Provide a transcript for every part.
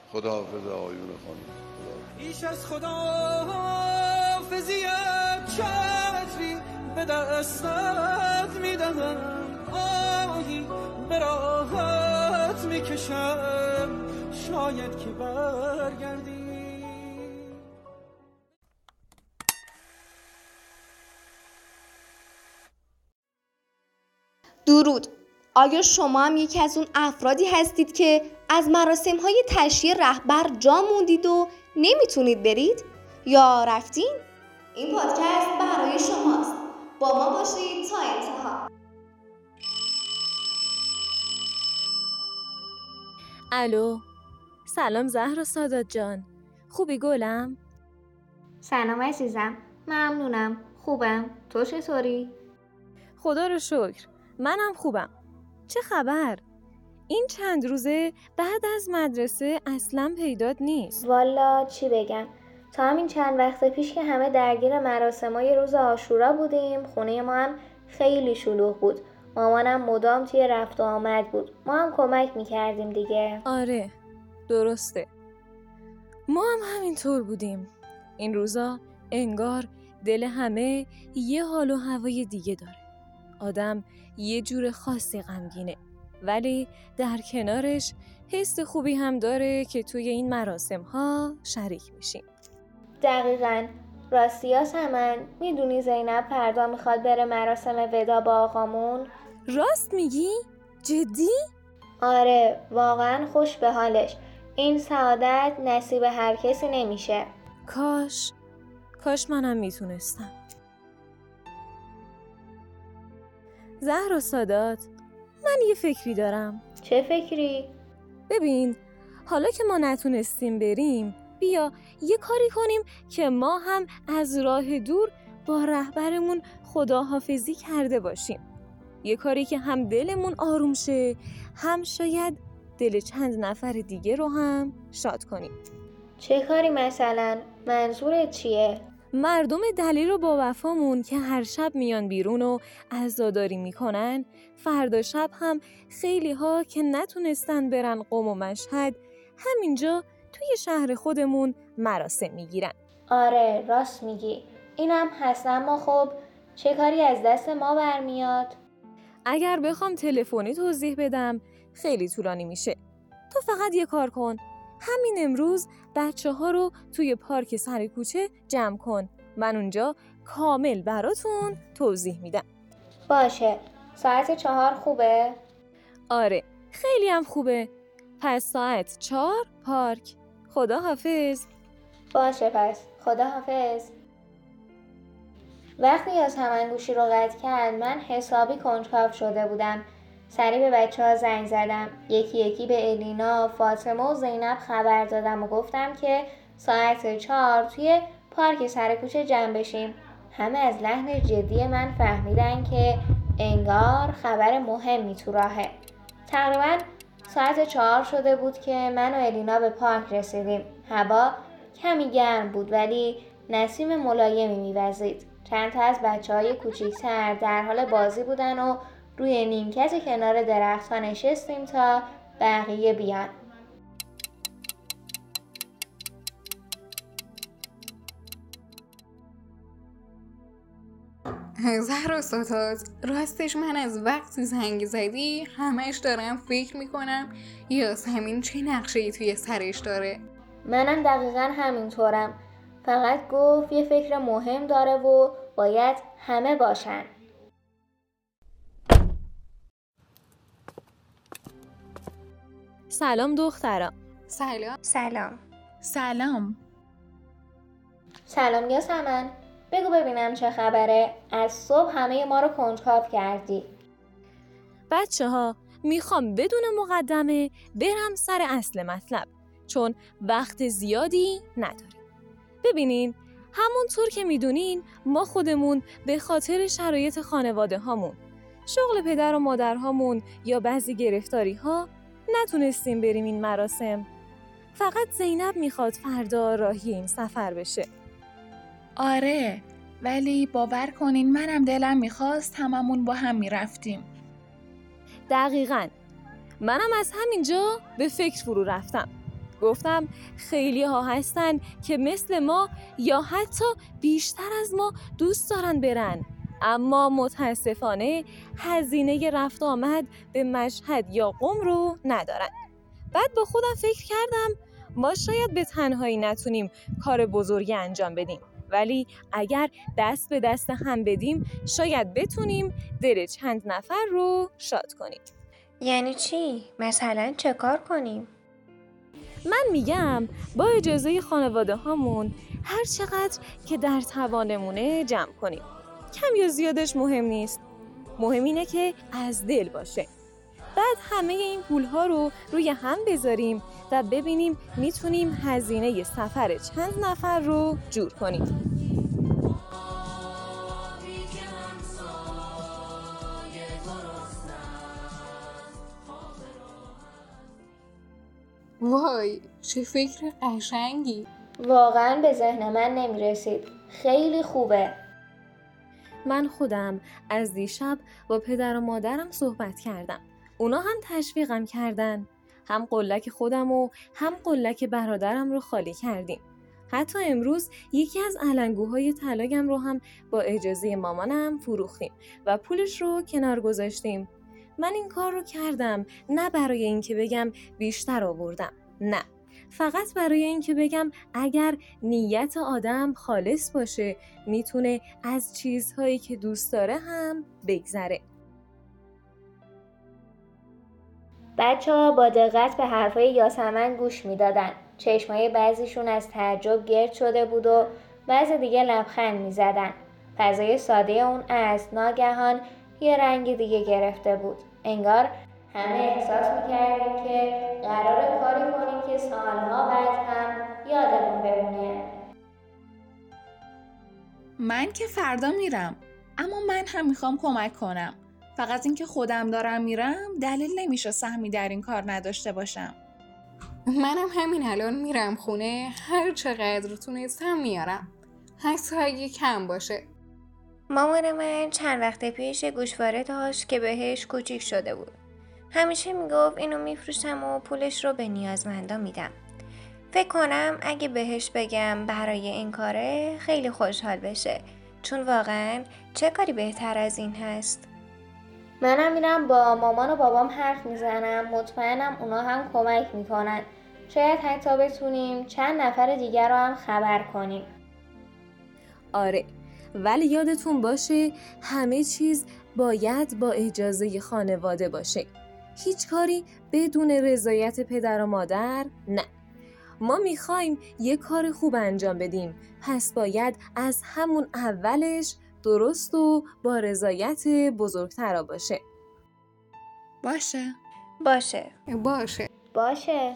خداحافظ آقایون خانم. ایش از خداحافظیت چتری به دستت میدهم، آهی به راحت میکشم شاید که برگردی. درود. آیا شما هم یکی از اون افرادی هستید که از مراسم‌های تشییع رهبر جا موندید و نمیتونید برید؟ یا رفتین؟ این پادکست برای شماست. با ما باشید تا انتها. الو، سلام زهرا سادات جان، خوبی گلم؟ سلام عزیزم، ممنونم، خوبم. تو چطوری؟ خدا رو شکر، منم خوبم. چه خبر؟ این چند روزه بعد از مدرسه اصلا پیدات نیست. والا چی بگم، تا همین چند وقت پیش که همه درگیر مراسمای روز عاشورا بودیم، خونه ما هم خیلی شلوغ بود. مامانم مدام توی رفت و آمد بود. ما هم کمک میکردیم دیگه. آره، درسته. ما هم همینطور بودیم. این روزا انگار دل همه یه حال و هوای دیگه داره. آدم یه جور خاصی غمگینه، ولی در کنارش حس خوبی هم داره که توی این مراسم ها شریک میشیم. دقیقاً. راستی سمن، میدونی زینب فردا میخواد بره مراسم ودا با آقامون؟ راست میگی؟ جدی؟ آره، واقعاً خوش به حالش. این سعادت نصیب هر کسی نمیشه. کاش منم میتونستم. زهرا سادات، من یه فکری دارم. چه فکری؟ ببین، حالا که ما نتونستیم بریم، بیا یه کاری کنیم که ما هم از راه دور با رهبرمون خداحافظی کرده باشیم. یه کاری که هم دلمون آروم شه، هم شاید دل چند نفر دیگه رو هم شاد کنیم. چه کاری مثلا؟ منظورت چیه؟ مردم دلیل رو با وفامون که هر شب میان بیرون و عزاداری میکنن، فردا شب هم خیلی ها که نتونستن برن قم و مشهد همینجا توی شهر خودمون مراسم میگیرن. آره، راست میگی. اینم هست، اما خب چه کاری از دست ما برمیاد؟ اگر بخوام تلفنی توضیح بدم خیلی طولانی میشه. تو فقط یه کار کن، همین امروز بچه‌ها رو توی پارک سر کوچه جمع کن. من اونجا کامل براتون توضیح میدم. باشه. ساعت 4 خوبه؟ آره، خیلی هم خوبه. پس ساعت 4 پارک. خدا حافظ. باشه پس. خدا حافظ. وقتی یاسمن گوشی رو قطع کرد، من حسابی کنجکاو شده بودم. سریع به بچه‌ها زنگ زدم. یکی یکی به الینا، فاطمه و زینب خبر دادم و گفتم که ساعت 4 توی پارک سر کوچه جمع بشیم. همه از لحن جدی من فهمیدن که انگار خبر مهمی تو راهه. تقریباً ساعت 4 شده بود که من و الینا به پارک رسیدیم. هوا کمی گرم بود ولی نسیم ملایمی می‌وزید. چند تا از بچه‌های کوچیک‌تر در حال بازی بودن و روی نیمکت کنار درخت‌ها نشستیم تا بقیه بیان. زهرا سادات، راستش من از وقتی زنگ زدی همش دارم فکر میکنم یاسمین چه نقشه‌ای توی سرش داره. منم دقیقاً همینطورم. فقط گفت یه فکر مهم داره و باید همه باشن. سلام دخترا. سلام یاسمن. بگو ببینم چه خبره. از صبح همه ما رو کنجکاو کردی. بچه‌ها، میخوام بدون مقدمه برم سر اصل مطلب، چون وقت زیادی نداریم. ببینین، همونطور که میدونین ما خودمون به خاطر شرایط خانواده هامون، شغل پدر و مادر هامون یا بعضی گرفتاری ها نتونستیم بریم این مراسم. فقط زینب میخواد فردا راهی این سفر بشه. آره، ولی باور کنین منم دلم میخواست هممون با هم میرفتیم. دقیقاً. منم از همینجا به فکر فرو رفتم. گفتم خیلی ها هستن که مثل ما یا حتی بیشتر از ما دوست دارن برن، اما متاسفانه هزینه رفت آمد به مشهد یا قم رو ندارن. بعد با خودم فکر کردم ما شاید به تنهایی نتونیم کار بزرگی انجام بدیم، ولی اگر دست به دست هم بدیم شاید بتونیم دل چند نفر رو شاد کنیم. یعنی چی؟ مثلا چه کار کنیم؟ من میگم با اجازه خانواده هامون هر چقدر که در توانمونه جمع کنیم. کم یا زیادش مهم نیست. مهم اینه که از دل باشه. بعد همه این پولها رو روی هم بذاریم و ببینیم میتونیم هزینه سفر چند نفر رو جور کنیم. وای چه فکر قشنگی. واقعا به ذهن من نمیرسید. خیلی خوبه. من خودم از دیشب با پدر و مادرم صحبت کردم. اونا هم تشویقم کردن. هم قلک خودم و هم قلک برادرم رو خالی کردیم. حتی امروز یکی از علنگوهای طلایم رو هم با اجازه مامانم فروختیم و پولش رو کنار گذاشتیم. من این کار رو کردم نه برای اینکه بگم بیشتر آوردم. نه. فقط برای اینکه بگم اگر نیت آدم خالص باشه میتونه از چیزهایی که دوست داره هم بگذره. بچه‌ها با دقت به حرفای یاسمن گوش میدادن. چشمای بعضیشون از تعجب گرد شده بود و بعضی دیگه لبخند میزدن. فضای ساده اون از ناگهان یه رنگ دیگه گرفته بود. انگار همه احساس میکردیم که قراره کاری کنیم که سالها بعد هم یادمون بمونه. من که فردا میرم، اما من هم میخوام کمک کنم. فقط اینکه خودم دارم میرم دلیل نمیشه سهمی در این کار نداشته باشم. منم همین الان میرم خونه، هر چقدر تونستم میارم، حتی اگه کم باشه. مامان من چند وقت پیش گوشواره داشت که بهش کوچیک شده بود. همیشه میگفت اینو میفروشم و پولش رو به نیازمندا میدم. فکر کنم اگه بهش بگم برای این کاره خیلی خوشحال بشه، چون واقعا چه کاری بهتر از این هست؟ منم میرم با مامان و بابام حرف میزنم. مطمئنم اونا هم کمک میکنن. شاید حتی بتونیم چند نفر دیگر رو هم خبر کنیم. آره، ولی یادتون باشه همه چیز باید با اجازه خانواده باشه. هیچ کاری بدون رضایت پدر و مادر نه. ما میخوایم یه کار خوب انجام بدیم، پس باید از همون اولش درست و با رضایت بزرگترا باشه. باشه. باشه. باشه. باشه.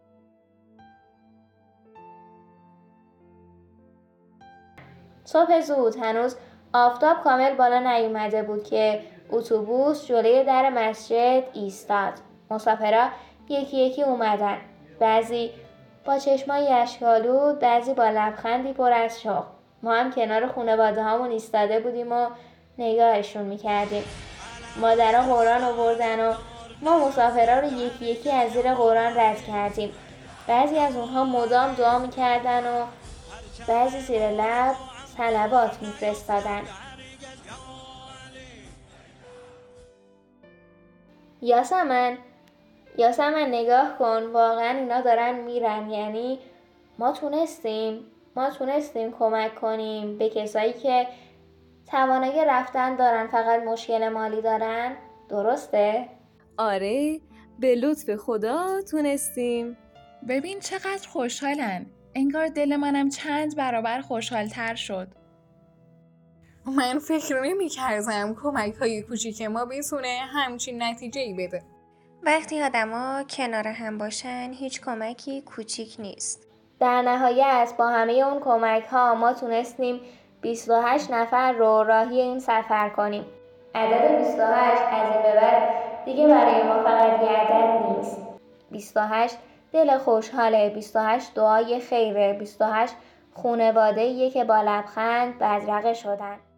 صبح زود هنوز آفتاب کامل بالا نیومده بود که اتوبوس جلوی در مسجد ایستاد. مسافرها یکی یکی اومدن. بعضی با چشمای اشک‌آلود، بعضی با لبخندی پر از شوق. ما هم کنار خانواده هامون ایستاده بودیم و نگاهشون میکردیم. مادرها قرآن آوردن و ما مسافرها رو یکی یکی از زیر قرآن رد کردیم. بعضی از اونها مدام دعا میکردن و بعضی زیر لب صلوات میفرستادن. یاسمن نگاه کن، واقعا اینا دارن میرن. یعنی ما تونستیم کمک کنیم به کسایی که توانایی رفتن دارن، فقط مشکل مالی دارن. درسته؟ آره، به لطف خدا تونستیم. ببین چقدر خوشحالن. انگار دل منم چند برابر خوشحالتر شد. من فکر نمی‌کردم کمک‌های کوچیک ما بتونه همچین نتیجه‌ای بده. وقتی آدما کنار هم باشن هیچ کمکی کوچیک نیست. در نهایت با همه اون کمک‌ها ما تونستیم 28 نفر رو راهی این سفر کنیم. عدد 28 از این به بعد دیگه برای ما فقط یه عدد نیست. 28 دل خوشحاله، 28 دعای خیره، 28 خانواده‌ایه که با لبخند بدرقه شدن.